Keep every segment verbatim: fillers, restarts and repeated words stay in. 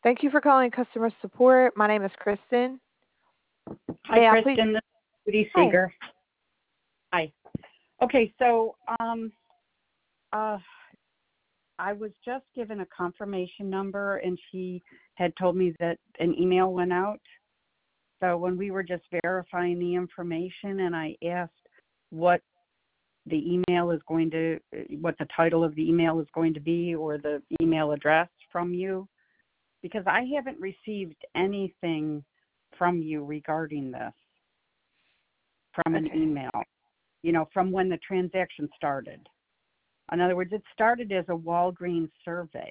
Thank you for calling customer support. My name is Kristen. Hi, May I please? Kristen. This is Judy Hi. Seeger. Hi. Okay, so um, uh, I was just given a confirmation number, and she had told me that an email went out. So when we were just verifying the information, and I asked what the email is going to, what the title of the email is going to be, or the email address from you, because I haven't received anything from you regarding this from an Okay. email, you know, from when the transaction started. In other words, it started as a Walgreens survey.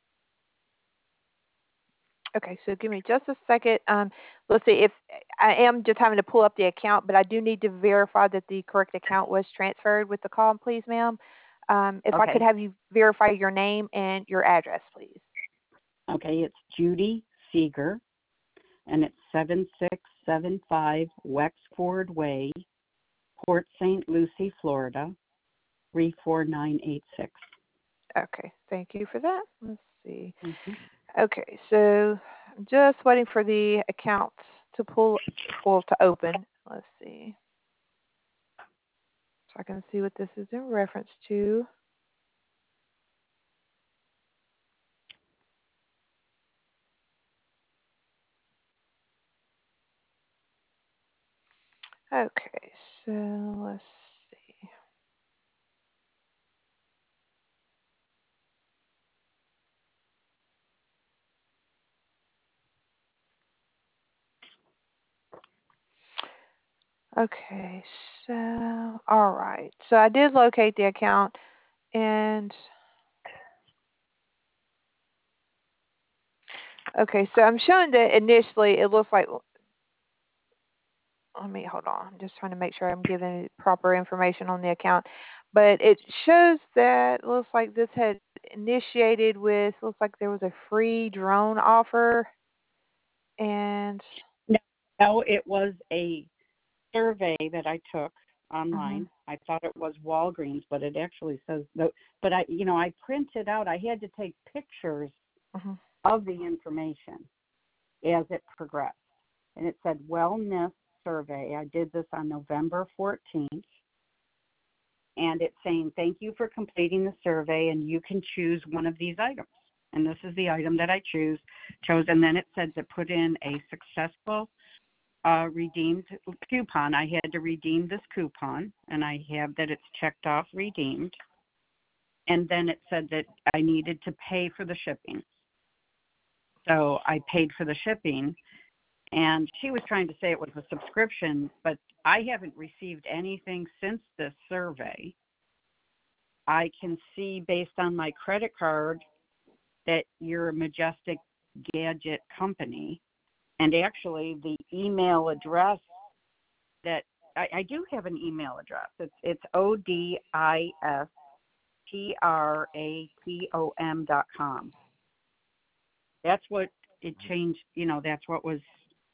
Okay, so give me just a second. Um, let's see if I am just having to pull up the account, but I do need to verify that the correct account was transferred with the call, please, ma'am. Um, if I could Okay. have you verify your name and your address, please. Okay, it's Judy Seeger, and it's seven six seven five Wexford Way, Port Saint Lucie, Florida, three four nine eight six. Okay, thank you for that. Let's see. Mm-hmm. Okay, so I'm just waiting for the account to pull, well, to open. Let's see. So I can see what this is in reference to. Okay, so let's see. Okay, so all right. So I did locate the account, and okay, so I'm showing that initially it looks like, let me hold on. I'm just trying to make sure I'm giving proper information on the account. But it shows that it looks like this had initiated with, looks like there was a free drone offer, and No, no, it was a survey that I took mhm, online. I thought it was Walgreens, but it actually says no. But I, you know, I printed out. I had to take pictures mhm. of the information as it progressed, and it said wellness survey. I did this on November fourteenth, and it's saying thank you for completing the survey, and you can choose one of these items. And this is the item that I choose chose, and then it said to put in a successful uh, redeemed coupon. I had to redeem this coupon, and I have that it's checked off redeemed. And then it said that I needed to pay for the shipping. So I paid for the shipping, and she was trying to say it was a subscription, but I haven't received anything since this survey. I can see based on my credit card that you're a Majestic Gadget company, and actually the email address that I, I do have an email address. It's it's O D I S T R A T O M dot com. That's what it changed, you know, that's what was,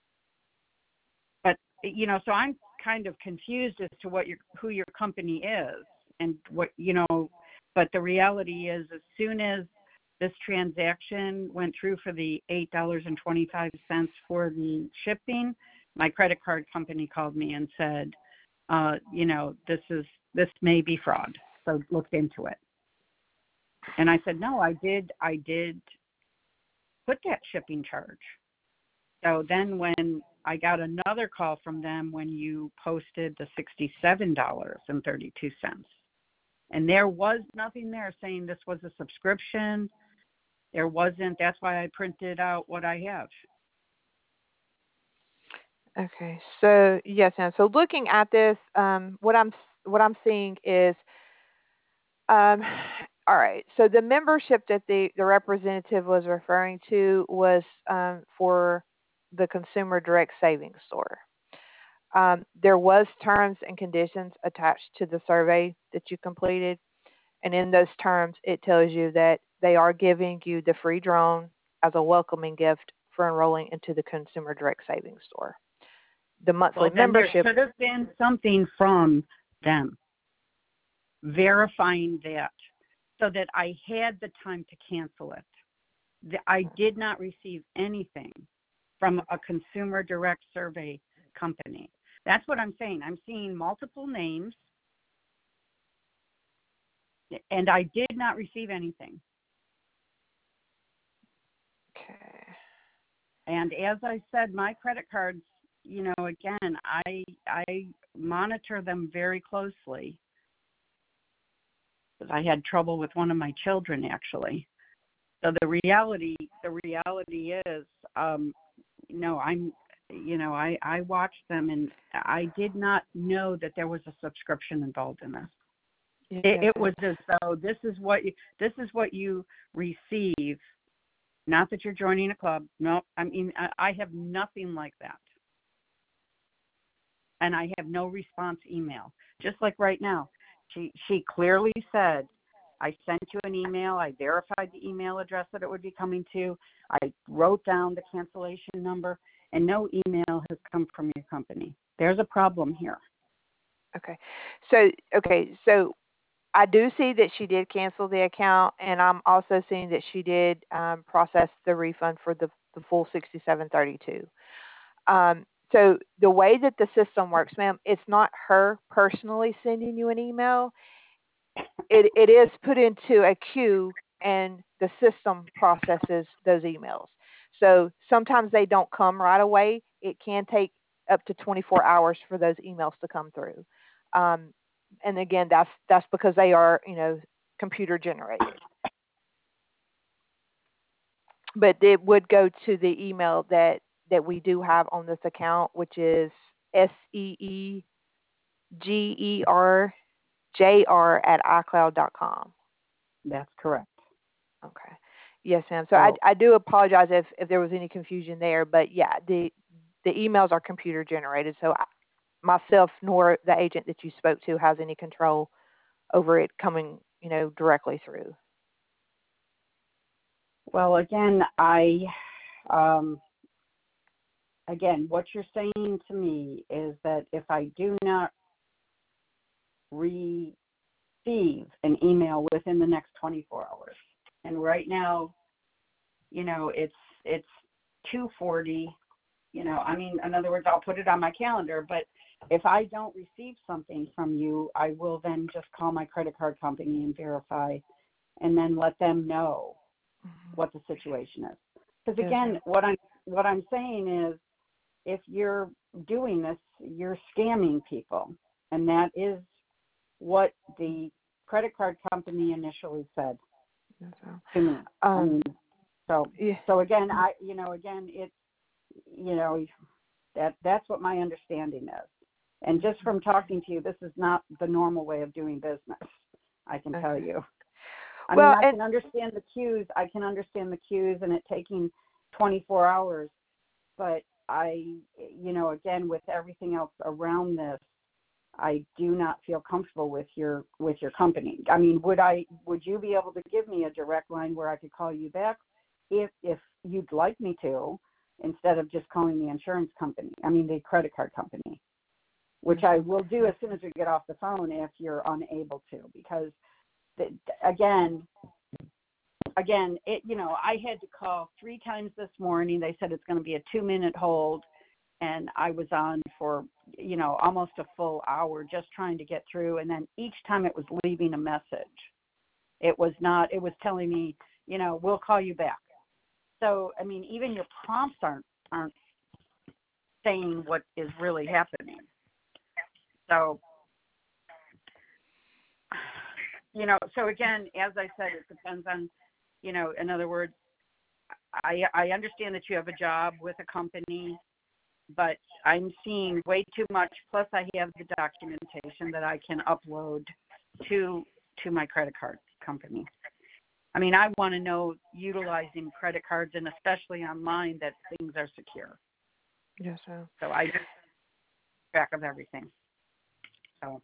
but, you know, so I'm kind of confused as to what your, who your company is and what, you know, but the reality is as soon as this transaction went through for the eight dollars and twenty-five cents for the shipping, my credit card company called me and said, uh, you know, this is, this may be fraud. So look into it. And I said, no, I did, I did put that shipping charge. So then when I got another call from them when you posted the sixty-seven dollars and thirty-two cents, and there was nothing there saying this was a subscription. There wasn't. That's why I printed out what I have. Okay, so yes, ma'am. So looking at this, um, what I'm what I'm seeing is, um, all right. So the membership that the the representative was referring to was um, for the Consumer Direct Savings Store. Um, there was terms and conditions attached to the survey that you completed, and in those terms, it tells you that they are giving you the free drone as a welcoming gift for enrolling into the Consumer Direct Savings Store. The monthly Well, then there membership. should have been something from them verifying that so that I had the time to cancel it. the, I did not receive anything from a consumer direct survey company. That's what I'm saying. I'm seeing multiple names, and I did not receive anything. Okay. And as I said, my credit cards, you know, again, I I monitor them very closely. Because I had trouble with one of my children, actually. So the reality, the reality is, um, no, I'm, you know, I, I watched them, and I did not know that there was a subscription involved in this. Yes, It, it ma'am. was as though this is what you, this is what you receive. Not that you're joining a club. No, I mean, I, I have nothing like that. And I have no response email. Just like right now, she she clearly said, I sent you an email. I verified the email address that it would be coming to. I wrote down the cancellation number, and no email has come from your company. There's a problem here. Okay. So, okay, so I do see that she did cancel the account, and I'm also seeing that she did um, process the refund for the, the full sixty-seven thirty-two. Um, so the way that the system works, ma'am, it's not her personally sending you an email. It it is put into a queue, and the system processes those emails. So sometimes they don't come right away. It can take up to twenty-four hours for those emails to come through. Um, and again, that's that's because they are, you know, computer generated. But it would go to the email that that we do have on this account, which is S E E G E R J R at iCloud dot com. That's correct. Okay. Yes, ma'am. So I, So, I do apologize if, if there was any confusion there, but yeah, the the emails are computer generated, so I, myself nor the agent that you spoke to has any control over it coming, you know, directly through. well, again, I, um, again, what you're saying to me is that if I do not receive an email within the next twenty-four hours, and right now, you know, it's it's two forty. You know, I mean, in other words, I'll put it on my calendar, but if I don't receive something from you, I will then just call my credit card company and verify, and then let them know Mm-hmm. what the situation is. Because Yes, again, ma'am. what I'm what I'm saying is, if you're doing this, you're scamming people, and that is what the credit card company initially said Yes, ma'am. to me. I Um, mean, so yeah. so again, I you know again it's you know that that's what my understanding is. And just from talking to you, this is not the normal way of doing business. I can tell Okay. you. I mean, Well, I and can understand the queues. I can understand the queues and it taking twenty-four hours. But I, you know, again, with everything else around this, I do not feel comfortable with your with your company. I mean, would I would you be able to give me a direct line where I could call you back if if you'd like me to, instead of just calling the insurance company? I mean, the credit card company, which I will do as soon as we get off the phone if you're unable to, because the, again, again, it you know I had to call three times this morning. They said it's going to be a two-minute hold, and I was on for you know almost a full hour just trying to get through. And then each time it was leaving a message. It was not. It was telling me, you know, we'll call you back. So I mean, even your prompts aren't aren't saying what is really happening. So, you know, so again, as I said, it depends on, you know, in other words, I, I understand that you have a job with a company, but I'm seeing way too much. Plus, I have the documentation that I can upload to to my credit card company. I mean, I want to know utilizing credit cards, and especially on mine, that things are secure. yes, ma'am. So I just keep track of everything. So.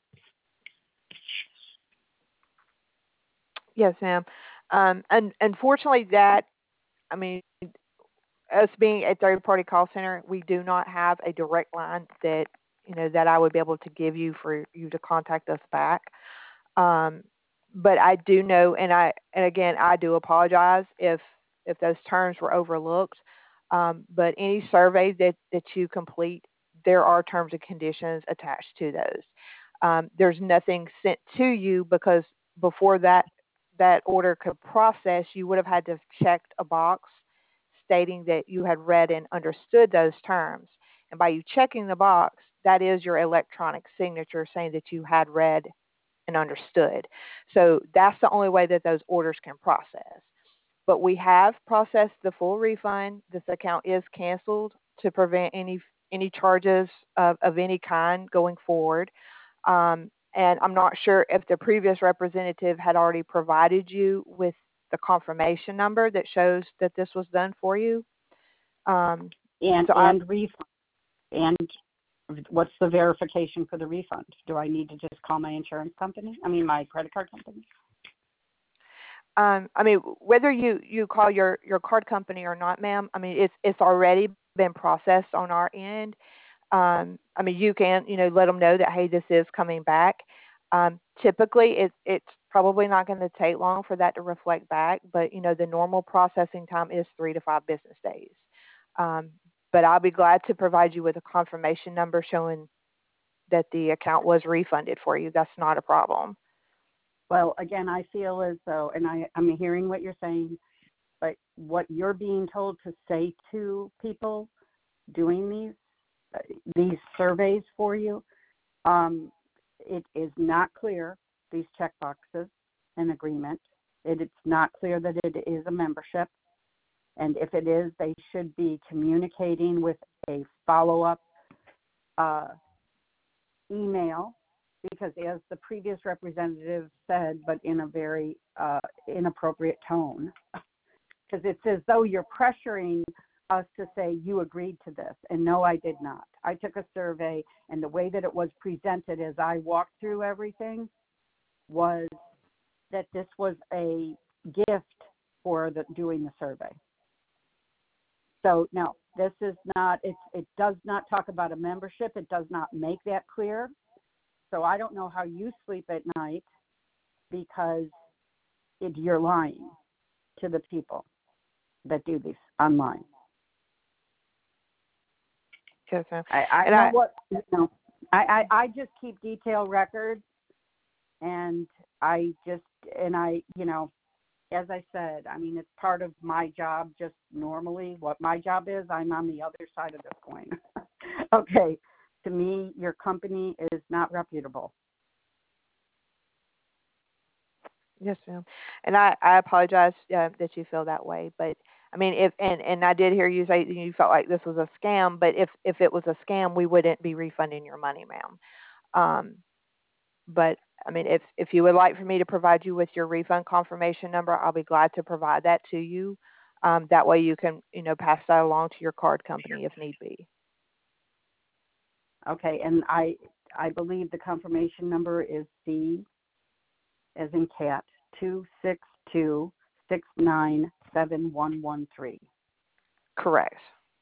Yes, ma'am. Um, and unfortunately, that I mean, us being a third party call center, we do not have a direct line that you know that I would be able to give you for you to contact us back. Um, but I do know, and I and again, I do apologize if if those terms were overlooked. Um, but any survey that, that you complete, there are terms and conditions attached to those. Um, there's nothing sent to you because before that that order could process, you would have had to have checked a box stating that you had read and understood those terms. And by you checking the box, that is your electronic signature saying that you had read and understood. So that's the only way that those orders can process. But we have processed the full refund. This account is canceled to prevent any any charges of, of any kind going forward. Um, and I'm not sure if the previous representative had already provided you with the confirmation number that shows that this was done for you. Um, And so and refund. And what's the verification for the refund? Do I need to just call my insurance company? I mean, my credit card company? Um, I mean, whether you, you call your, your card company or not, ma'am, I mean, it's it's already been processed on our end. Um, I mean, you can, you know, let them know that, hey, this is coming back. Um, typically, it, it's probably not going to take long for that to reflect back, but, you know, the normal processing time is three to five business days. Um, but I'll be glad to provide you with a confirmation number showing that the account was refunded for you. That's not a problem. Well, again, I feel as though, and I, I'm hearing what you're saying, but what you're being told to say to people doing these uh, these surveys for you, um, it is not clear, these check boxes and agreement. It, it's not clear that it is a membership. And if it is, they should be communicating with a follow-up uh, email, because as the previous representative said, but in a very uh, inappropriate tone, because it's as though you're pressuring us to say you agreed to this, and no, I did not. I took a survey, and the way that it was presented as I walked through everything was that this was a gift for the, doing the survey. So no, this is not, it, it does not talk about a membership. It does not make that clear. So I don't know how you sleep at night, because it, you're lying to the people that do this online. Yes, ma'am. I, I and know I, what, you know, I, I, I just keep detailed records, and I just, and I, you know, as I said, I mean, it's part of my job just normally. What my job is, I'm on the other side of this coin. Okay. To me, your company is not reputable. Yes, ma'am. And I, I apologize uh, that you feel that way. But I mean, if and, and I did hear you say that you felt like this was a scam. But if if it was a scam, we wouldn't be refunding your money, ma'am. Um, but I mean, if if you would like for me to provide you with your refund confirmation number, I'll be glad to provide that to you. Um, that way, you can you know pass that along to your card company if need be. Okay, and I I believe the confirmation number is C as in cat two six two six nine seven one one three. Correct.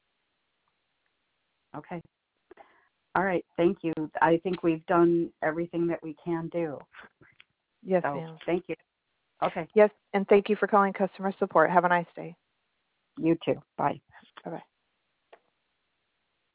Okay. All right. Thank you. I think we've done everything that we can do. Yes, so, ma'am. Thank you. Okay. Yes, and thank you for calling customer support. Have a nice day. You too. Bye. Bye bye.